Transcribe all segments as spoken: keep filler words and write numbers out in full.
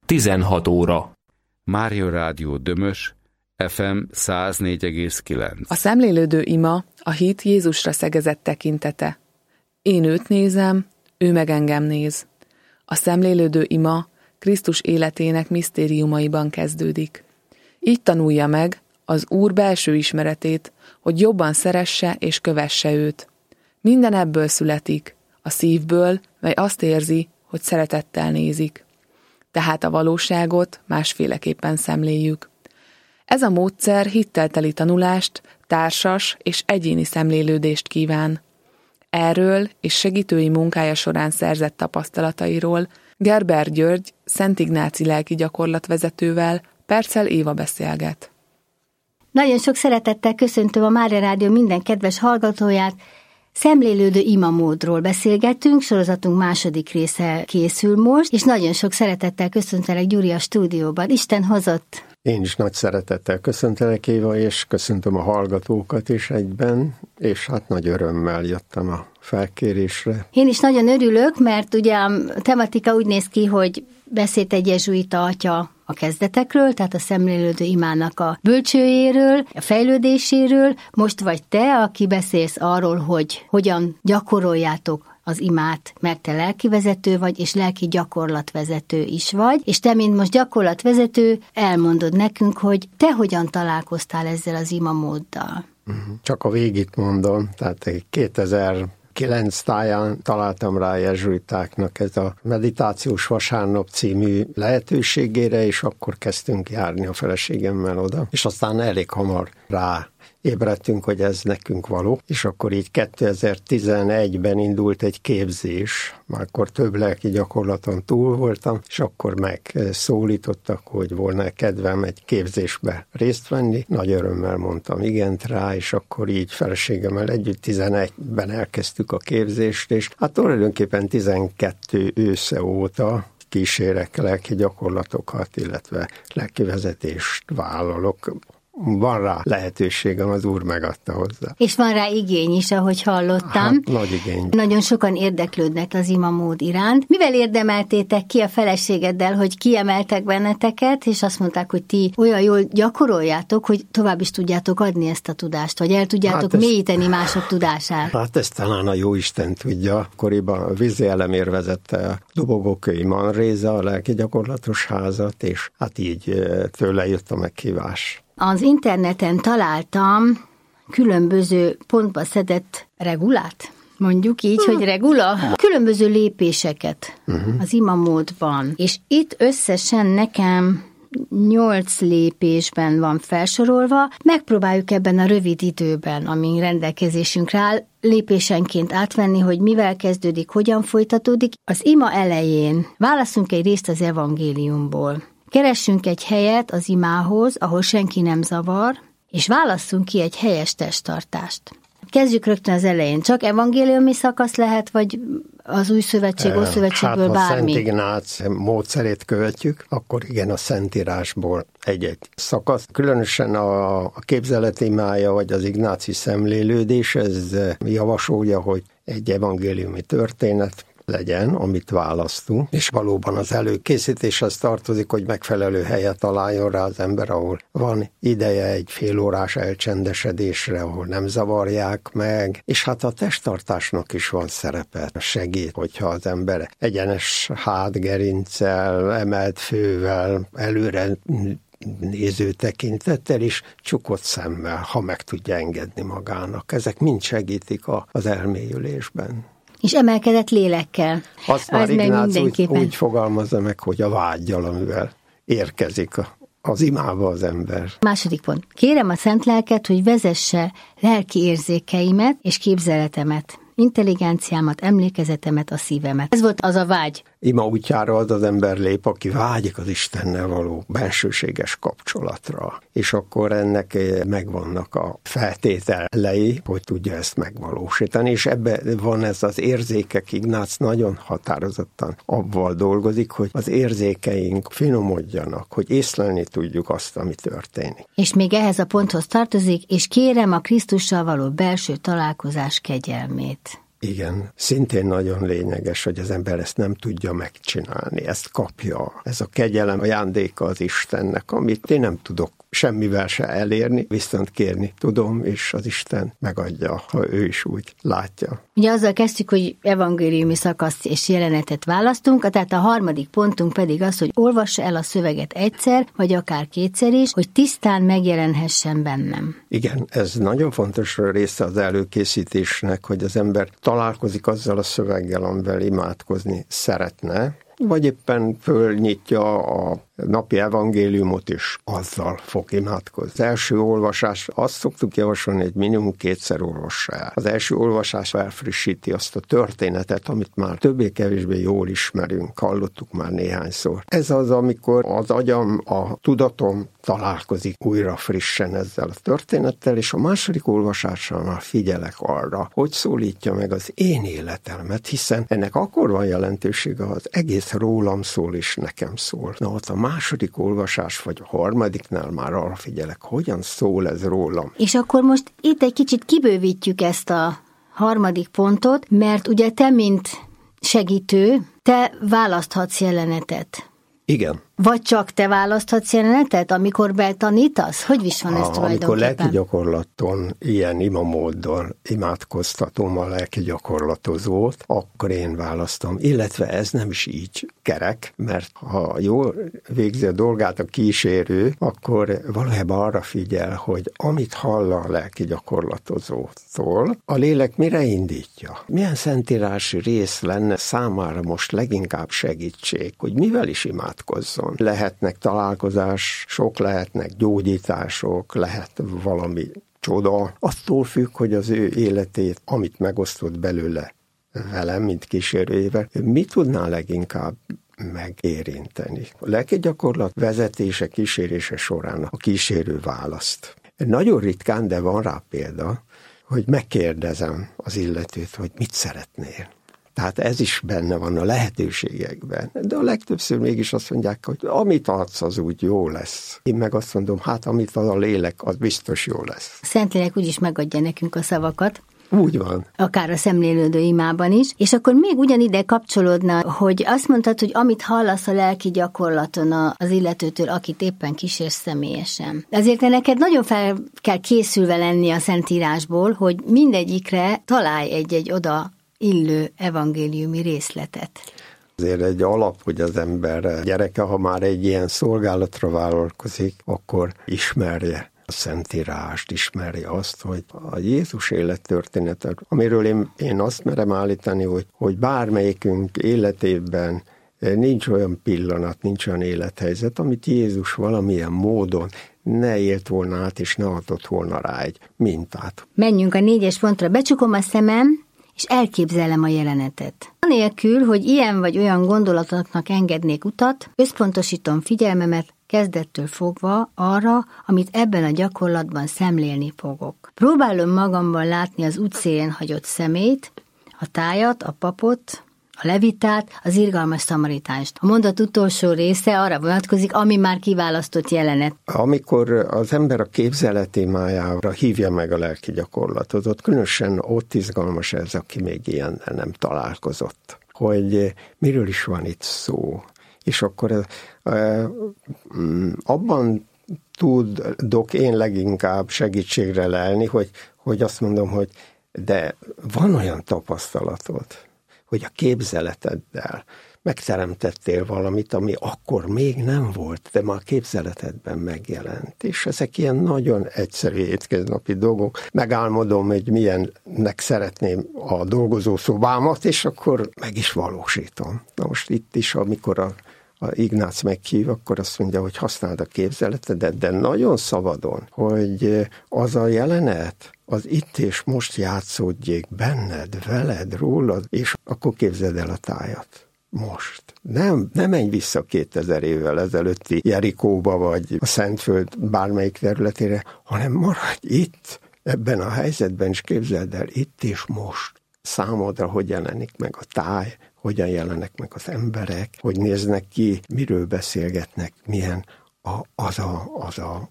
tizenhat óra. Mária Rádió Dömös, ef em száz négy egész kilenc. A szemlélődő ima a hit Jézusra szegezett tekintete. Én őt nézem, ő meg engem néz. A szemlélődő ima Krisztus életének misztériumaiban kezdődik. Így tanulja meg az Úr belső ismeretét, hogy jobban szeresse és kövesse őt. Minden ebből születik, a szívből, mely azt érzi, hogy szeretettel nézik. Tehát a valóságot másféleképpen szemléljük. Ez a módszer hittelteli tanulást, társas és egyéni szemlélődést kíván. Erről és segítői munkája során szerzett tapasztalatairól Gerber György, Szent Ignáci lelki gyakorlatvezetővel Perccel Éva beszélget. Nagyon sok szeretettel köszöntöm a Mária Rádió minden kedves hallgatóját. Szemlélődő imamódról beszélgetünk, sorozatunk második része készül most, és nagyon sok szeretettel köszöntelek Gyuri a stúdióban. Isten hozott! Én is nagy szeretettel köszöntelek, Éva, és köszöntöm a hallgatókat is egyben, és hát nagy örömmel jöttem a felkérésre. Én is nagyon örülök, mert ugye a tematika úgy néz ki, hogy beszélt egy jezsuita atya a kezdetekről, tehát a szemlélődő imának a bölcsőjéről, a fejlődéséről. Most vagy te, aki beszélsz arról, hogy hogyan gyakoroljátok az imát, mert te lelkivezető vagy, és lelki gyakorlatvezető is vagy, és te, mint most gyakorlatvezető, elmondod nekünk, hogy te hogyan találkoztál ezzel az imamóddal. Csak a végét mondom, tehát kétezer-kilenc táján találtam rá a jezsuitáknak ez a Meditációs Vasárnap című lehetőségére, és akkor kezdtünk járni a feleségemmel oda, és aztán elég hamar rá ébredtünk, hogy ez nekünk való, és akkor így kétezer-tizenegyben indult egy képzés, már akkor több lelki gyakorlaton túl voltam, és akkor megszólítottak, hogy volna kedvem egy képzésbe részt venni. Nagy örömmel mondtam igent rá, és akkor így feleségemmel együtt tizenegyben elkezdtük a képzést, és hát tulajdonképpen tizenkettő ősze óta kísérek lelki gyakorlatokat, illetve lelki vezetést vállalok. Van rá lehetőségem, az Úr megadta hozzá. És van rá igény is, ahogy hallottam. Hát, nagy igény. Nagyon sokan érdeklődnek az imamód iránt. Mivel érdemeltétek ki a feleségeddel, hogy kiemeltek benneteket, és azt mondták, hogy ti olyan jól gyakoroljátok, hogy tovább is tudjátok adni ezt a tudást, vagy el tudjátok hát mélyíteni ezt, mások tudását? Hát ezt talán a Jóisten tudja. Akkoriban a Vízi Elemér vezette a Dobogókői Manréza, a lelki gyakorlatos házat, és hát így tőle jött a meghívás. Az interneten találtam különböző pontba szedett regulát, mondjuk így, hogy regula, különböző lépéseket uh-huh. az imamódban, és itt összesen nekem nyolc lépésben van felsorolva, megpróbáljuk ebben a rövid időben, ami rendelkezésünkre áll, lépésenként átvenni, hogy mivel kezdődik, hogyan folytatódik. Az ima elején válasszunk egy részt az evangéliumból. Keressünk egy helyet az imához, ahol senki nem zavar, és válasszunk ki egy helyes testtartást. Kezdjük rögtön az elején. Csak evangéliumi szakasz lehet, vagy az új szövetség, ószövetségből hát, bármi? Szent Ignác módszerét követjük, akkor igen, a Szentírásból egy-egy szakasz. Különösen a, a képzelet imája, vagy az ignáci szemlélődés, ez javasolja, hogy egy evangéliumi történet legyen, amit választunk, és valóban az előkészítéshez tartozik, hogy megfelelő helyet találjon rá az ember, ahol van ideje egy fél órás elcsendesedésre, ahol nem zavarják meg, és hát a testtartásnak is van szerepe. Segít, hogyha az ember egyenes hátgerinccel, emelt fővel, előre néző tekintettel is, csukott szemmel, ha meg tudja engedni magának. Ezek mind segítik a, az elmélyülésben. És emelkedett lélekkel. Azt már Ignác úgy, úgy fogalmazza meg, hogy a vággyal, amivel érkezik a, az imába az ember. Második pont. Kérem a szent lelket, hogy vezesse lelki érzékeimet és képzeletemet, intelligenciámat, emlékezetemet, a szívemet. Ez volt az a vágy. Ima útjára az az ember lép, aki vágyik az Istennel való bensőséges kapcsolatra. És akkor ennek megvannak a feltételei, hogy tudja ezt megvalósítani. És ebben van ez az érzékek. Ignác nagyon határozottan abban dolgozik, hogy az érzékeink finomodjanak, hogy észlelni tudjuk azt, ami történik. És még ehhez a ponthoz tartozik, és kérem a Krisztussal való belső találkozás kegyelmét. Igen, szintén nagyon lényeges, hogy az ember ezt nem tudja megcsinálni, ezt kapja. Ez a kegyelem ajándéka az Istennek, amit én nem tudok semmivel se elérni, viszont kérni tudom, és az Isten megadja, ha ő is úgy látja. Ugye azzal kezdtük, hogy evangéliumi szakaszt és jelenetet választunk, tehát a harmadik pontunk pedig az, hogy olvassa el a szöveget egyszer, vagy akár kétszer is, hogy tisztán megjelenhessen bennem. Igen, ez nagyon fontos része az előkészítésnek, hogy az ember találkozik azzal a szöveggel, amivel imádkozni szeretne, vagy éppen fölnyitja a napi evangéliumot, és azzal fog imádkozni. Az első olvasás, azt szoktuk javasolni, hogy minimum kétszer olvassa el. Az első olvasás elfrissíti azt a történetet, amit már többé-kevésbé jól ismerünk, hallottuk már néhányszor. Ez az, amikor az agyam, a tudatom találkozik újra frissen ezzel a történettel, és a második olvasásánál figyelek arra, hogy szólítja meg az én életemet, hiszen ennek akkor van jelentősége, az egész rólam szól, és nekem szól. Na, ott a második olvasás, vagy a harmadiknál már arra figyelek, hogyan szól ez rólam. És akkor most itt egy kicsit kibővítjük ezt a harmadik pontot, mert ugye te, mint segítő, te választhatsz jelenetet. Igen. Vagy csak te választhatsz jelenetet, amikor betanítasz? Hogy is van ez a, tulajdonképpen? Amikor lelki gyakorlaton, ilyen imamóddal imádkoztatom a lelki gyakorlatozót, akkor én választom. Illetve ez nem is így kerek, mert ha jól végzi a dolgát a kísérő, akkor valójában arra figyel, hogy amit hall a lelki gyakorlatozótól, a lélek mire indítja? Milyen szentírási rész lenne számára most leginkább segítség, hogy mivel is imádkozzon? Lehetnek találkozások, lehetnek gyógyítások, lehet valami csoda. Attól függ, hogy az ő életét, amit megosztott belőle velem, mint kísérőjével, mi tudná leginkább megérinteni. A lelki gyakorlat vezetése, kísérése során a kísérő választ. Nagyon ritkán, de van rá példa, hogy megkérdezem az illetőt, hogy mit szeretnél. Tehát ez is benne van a lehetőségekben. De a legtöbbször mégis azt mondják, hogy amit adsz, az úgy jó lesz. Én meg azt mondom, hát amit ad a lélek, az biztos jó lesz. A Szentlélek úgyis megadja nekünk a szavakat. Úgy van. Akár a szemlélődő imában is. És akkor még ugyanide kapcsolódna, hogy azt mondtad, hogy amit hallasz a lelki gyakorlaton az illetőtől, akit éppen kísérsz személyesen. Ezért neked nagyon fel kell készülve lenni a Szentírásból, hogy mindegyikre találj egy-egy oda illő evangéliumi részletet. Azért egy alap, hogy az ember gyereke, ha már egy ilyen szolgálatra vállalkozik, akkor ismerje a Szentírást, ismerje azt, hogy a Jézus élettörténetet, amiről én, én azt merem állítani, hogy, hogy bármelyikünk életében nincs olyan pillanat, nincs olyan élethelyzet, amit Jézus valamilyen módon ne élt volna át, és ne adott volna rá egy mintát. Menjünk a négyes pontra, becsukom a szemem, és elképzelem a jelenetet. Anélkül, hogy ilyen vagy olyan gondolatoknak engednék utat, összpontosítom figyelmemet kezdettől fogva arra, amit ebben a gyakorlatban szemlélni fogok. Próbálom magamban látni az útszélén hagyott szemét, a tájat, a papot, a levitát, az irgalmas szamaritást. A mondat utolsó része arra vonatkozik, ami már kiválasztott jelenet. Amikor az ember a képzeletémájára hívja meg a lelki gyakorlatot, ott különösen ott izgalmas ez, aki még ilyennel nem találkozott, hogy miről is van itt szó. És akkor abban tudok én leginkább segítségre lelni, hogy, hogy azt mondom, hogy de van olyan tapasztalatod, hogy a képzeleteddel megteremtettél valamit, ami akkor még nem volt, de már a képzeletedben megjelent. És ezek ilyen nagyon egyszerű hétköznapi dolgok. Megálmodom, hogy milyennek szeretném a dolgozószobámat, és akkor meg is valósítom. Na most itt is, amikor a, a Ignác meghív, akkor azt mondja, hogy használd a képzeletedet, de nagyon szabadon, hogy az a jelenet, az itt és most játszódjék benned, veled, rólad, és akkor képzeld el a tájat. Most. Nem, nem menj vissza kétezer évvel ezelőtti Jerikóba, vagy a Szentföld bármelyik területére, hanem maradj itt, ebben a helyzetben, és képzeld el itt és most. Számodra, hogy jelenik meg a táj, hogyan jelennek meg az emberek, hogy néznek ki, miről beszélgetnek, milyen a, az, a, az a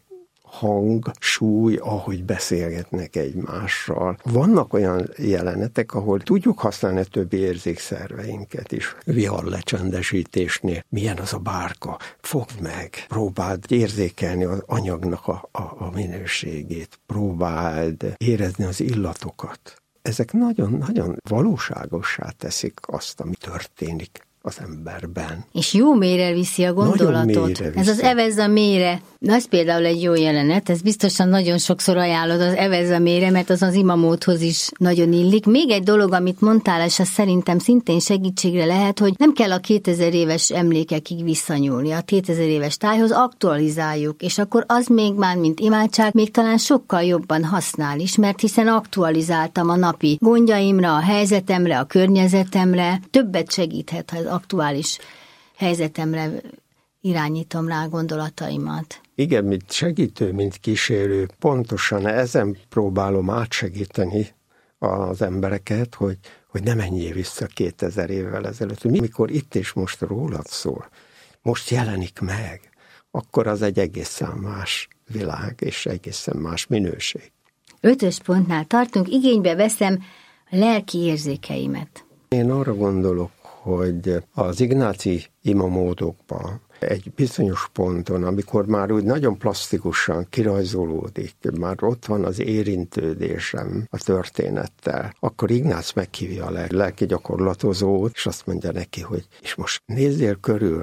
hang, súly, ahogy beszélgetnek egymással. Vannak olyan jelenetek, ahol tudjuk használni a többi érzékszerveinket is. Viharlecsendesítésnél milyen az a bárka, fogd meg, próbáld érzékelni az anyagnak a, a, a minőségét, próbáld érezni az illatokat. Ezek nagyon-nagyon valóságossá teszik azt, ami történik az emberben. És jó mélyre viszi a gondolatot. Ez az evezz a mélyre. Na, ez például egy jó jelenet, ez biztosan nagyon sokszor ajánlod, az evezz a mélyre, mert az az imamódhoz is nagyon illik. Még egy dolog, amit mondtál, és az szerintem szintén segítségre lehet, hogy nem kell a kétezer éves emlékekig visszanyúlni, a kétezer éves tájhoz aktualizáljuk, és akkor az még már, mint imádság, még talán sokkal jobban használ is, mert hiszen aktualizáltam a napi gondjaimra, a helyzetemre, a környezetemre, többet segíthet, ha az aktuális helyzetemre irányítom rá gondolataimat. Igen, mint segítő, mint kísérő, pontosan ezen próbálom átsegíteni az embereket, hogy, hogy ne menjél vissza kétezer évvel ezelőtt. Mikor itt és most rólad szól, most jelenik meg, akkor az egy egészen más világ, és egészen más minőség. Ötös pontnál tartunk, igénybe veszem a lelki érzékeimet. Én arra gondolok, hogy az ignáci imamódokban egy bizonyos ponton, amikor már úgy nagyon plastikusan kirajzolódik, már ott van az érintődésem a történettel, akkor Ignác meghívja a lelki gyakorlatozót, és azt mondja neki, hogy és most nézzél körül,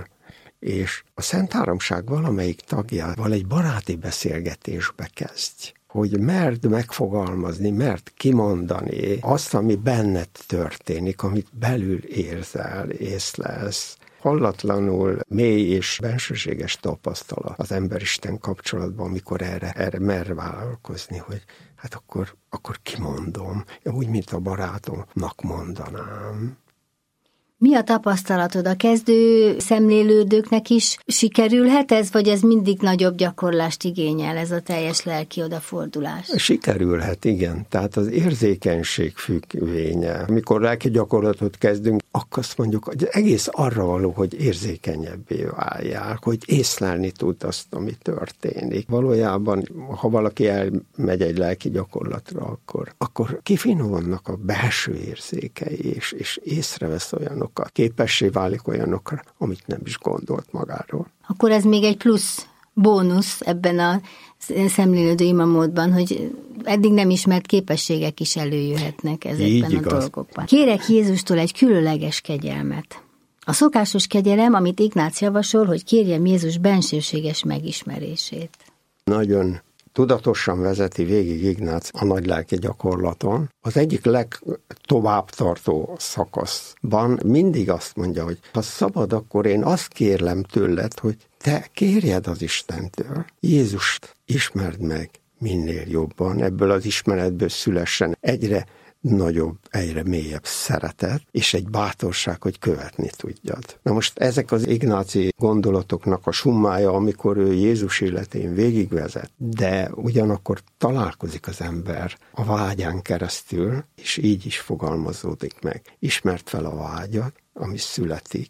és a Szent Háromság valamelyik tagjával egy baráti beszélgetésbe kezdj, hogy merd megfogalmazni, merd kimondani azt, ami benned történik, amit belül érzel, észlelsz. Hallatlanul mély és bensőséges tapasztalat az ember-Isten kapcsolatban, amikor erre, erre mer vállalkozni, hogy hát akkor, akkor kimondom, úgy, mint a barátomnak mondanám. Mi a tapasztalatod? A kezdő szemlélődőknek is sikerülhet ez, vagy ez mindig nagyobb gyakorlást igényel, ez a teljes lelki odafordulás? Sikerülhet, igen. Tehát az érzékenység függvénye. Amikor lelki gyakorlatot kezdünk, akkor azt mondjuk, hogy egész arra való, hogy érzékenyebbé váljál, hogy észlelni tud azt, ami történik. Valójában, ha valaki elmegy egy lelki gyakorlatra, akkor, akkor kifinomodnak a belső érzékei, és, és észrevesz olyan képessé válik olyanokra, amit nem is gondolt magáról. Akkor ez még egy plusz bónusz ebben a szemlélődő imamódban, hogy eddig nem ismert képességek is előjöhetnek ezekben a dolgokban. Kérek Jézustól egy különleges kegyelmet. A szokásos kegyelem, amit Ignác javasol, hogy kérjem Jézus bensőséges megismerését. Nagyon tudatosan vezeti végig Ignác a nagylelki gyakorlaton. Az egyik legtovább tartó szakaszban mindig azt mondja, hogy ha szabad, akkor én azt kérlem tőled, hogy te kérjed az Istentől. Jézust ismerd meg minél jobban, ebből az ismeretből szülessen egyre nagyobb, egyre mélyebb szeretet, és egy bátorság, hogy követni tudjad. Na most ezek az ignáci gondolatoknak a summája, amikor ő Jézus életén végigvezet, de ugyanakkor találkozik az ember a vágyán keresztül, és így is fogalmazódik meg. Ismerd fel a vágyat, ami születik,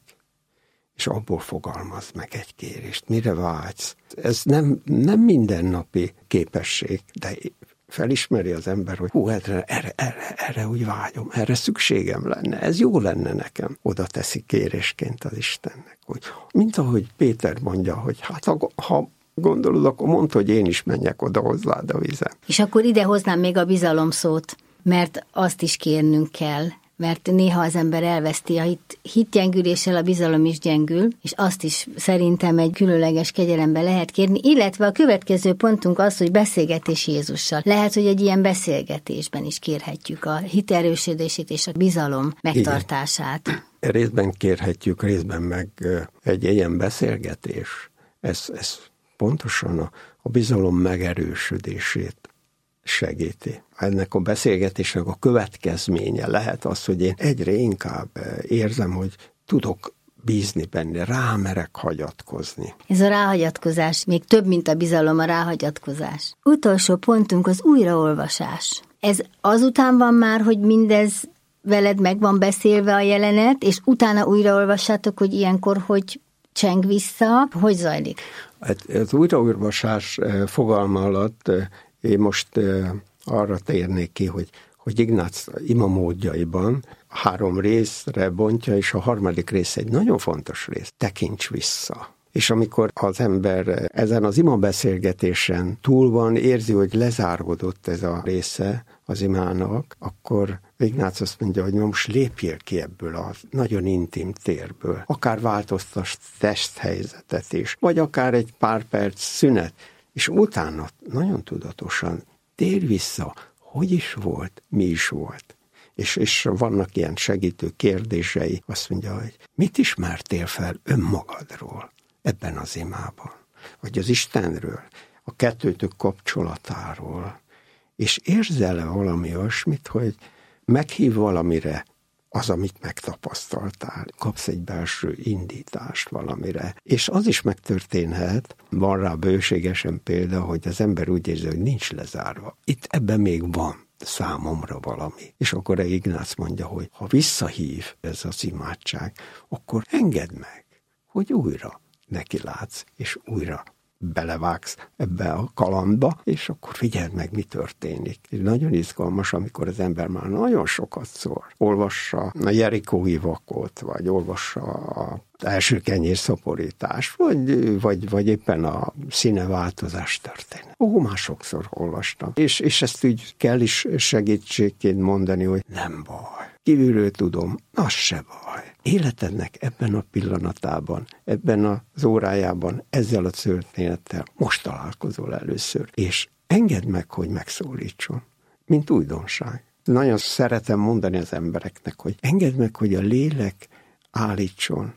és abból fogalmaz meg egy kérést. Mire vágysz? Ez nem, nem mindennapi képesség, de felismeri az ember, hogy hú, erre, erre, erre, erre úgy vágyom, erre szükségem lenne, ez jó lenne nekem. Oda teszi kérésként az Istennek. Hogy, mint ahogy Péter mondja, hogy hát ha, ha gondolod, akkor mondd, hogy én is menjek oda hozzád a vizem. És akkor ide hoznám még a bizalom szót, mert azt is kérnünk kell, mert néha az ember elveszti a hit, hitgyengüléssel, a bizalom is gyengül, és azt is szerintem egy különleges kegyelembe lehet kérni, illetve a következő pontunk az, hogy beszélgetés Jézussal. Lehet, hogy egy ilyen beszélgetésben is kérhetjük a hit erősödését és a bizalom megtartását. Igen. Részben kérhetjük, részben meg egy ilyen beszélgetés. Ez, ez pontosan a, a bizalom megerősödését segíti. Ennek a beszélgetésnek a következménye lehet az, hogy én egyre inkább érzem, hogy tudok bízni benne, rámerek hagyatkozni. Ez a ráhagyatkozás még több, mint a bizalom, a ráhagyatkozás. Utolsó pontunk az újraolvasás. Ez azután van már, hogy mindez veled meg van beszélve a jelenet, és utána újraolvassátok, hogy ilyenkor hogy cseng vissza, hogy zajlik? Az újraolvasás fogalma alatt én most arra térnék ki, hogy, hogy Ignác imamódjaiban három részre bontja, és a harmadik rész egy nagyon fontos rész, tekints vissza. És amikor az ember ezen az imabeszélgetésen túl van, érzi, hogy lezáródott ez a része az imának, akkor Ignác azt mondja, hogy most lépjél ki ebből a nagyon intim térből. Akár változtass testhelyzetet is, vagy akár egy pár perc szünet, és utána nagyon tudatosan tér vissza, hogy is volt, mi is volt. És, és vannak ilyen segítő kérdései, azt mondja, hogy mit ismertél fel önmagadról ebben az imában, vagy az Istenről, a kettőtök kapcsolatáról, és érzel-e valami olyasmit, hogy meghív valamire az, amit megtapasztaltál, kapsz egy belső indítást valamire, és az is megtörténhet, van rá bőségesen példa, hogy az ember úgy érzi, hogy nincs lezárva. Itt ebben még van számomra valami. És akkor Ignác mondja, hogy ha visszahív ez az imádság, akkor engedd meg, hogy újra neki látsz, és újra belevágsz ebbe a kalandba, és akkor figyeld meg, mi történik. És nagyon izgalmas, amikor az ember már nagyon sokat szól. Olvassa a jerikói vakot, vagy olvassa az első kenyérszaporítást, vagy, vagy, vagy éppen a színeváltozás történet. Ó, már sokszor olvastam. És, és ezt úgy kell is segítségként mondani, hogy nem baj. Kívülről tudom, az se baj. Életednek ebben a pillanatában, ebben az órájában, ezzel a történettel most találkozol először, és engedd meg, hogy megszólítson, mint újdonság. Nagyon szeretem mondani az embereknek, hogy engedd meg, hogy a lélek állítson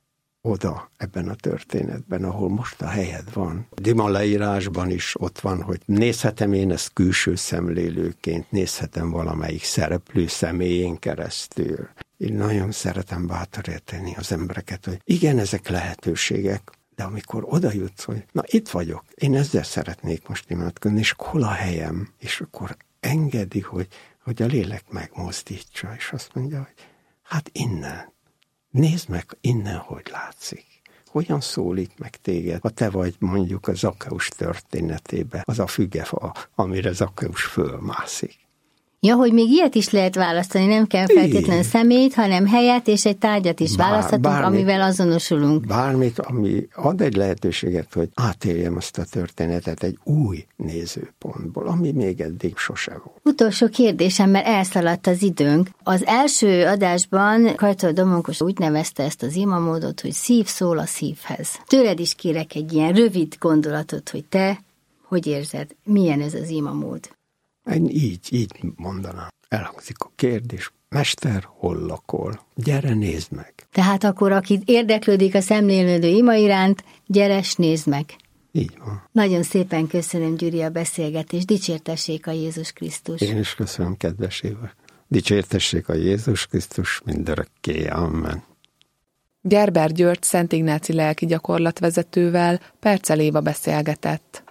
oda ebben a történetben, ahol most a helyed van. Dima leírásban is ott van, hogy nézhetem én ezt külső szemlélőként, nézhetem valamelyik szereplő személyén keresztül. Én nagyon szeretem bátorítani az embereket, hogy igen, ezek lehetőségek, de amikor oda jutsz, hogy na itt vagyok, én ezzel szeretnék most imádkozni, és hol a helyem, és akkor engedi, hogy, hogy a lélek megmozdítsa, és azt mondja, hogy hát innen, nézd meg innen, hogy látszik. Hogyan szólít meg téged, ha te vagy mondjuk a Zakkeus történetébe, az a fügefa, amire Zakkeus fölmászik. Ja, hogy még ilyet is lehet választani, nem kell feltétlenül személyt, hanem helyet és egy tárgyat is Bár, választhatunk, bármit, amivel azonosulunk. Bármit, ami ad egy lehetőséget, hogy átéljem azt a történetet egy új nézőpontból, ami még eddig sose volt. Utolsó kérdésem, mert elszaladt az időnk. Az első adásban Kajtor Domonkos úgy nevezte ezt az imamódot, hogy szív szól a szívhez. Tőled is kérek egy ilyen rövid gondolatot, hogy te hogy érzed, milyen ez az imamód? Én így, így mondanám. Elhangzik a kérdés, mester, hol lakol? Gyere, nézd meg. Tehát akkor, aki érdeklődik a szemlélődő ima iránt, gyere, nézd meg. Így van. Nagyon szépen köszönöm, Gyuri, a beszélgetést. Dicsértessék a Jézus Krisztus. Én is köszönöm, kedves Éva. Dicsértessék a Jézus Krisztus mindörökké. Amen. Gerber György Szent Ignáci lelki gyakorlatvezetővel Percel Éva beszélgetett.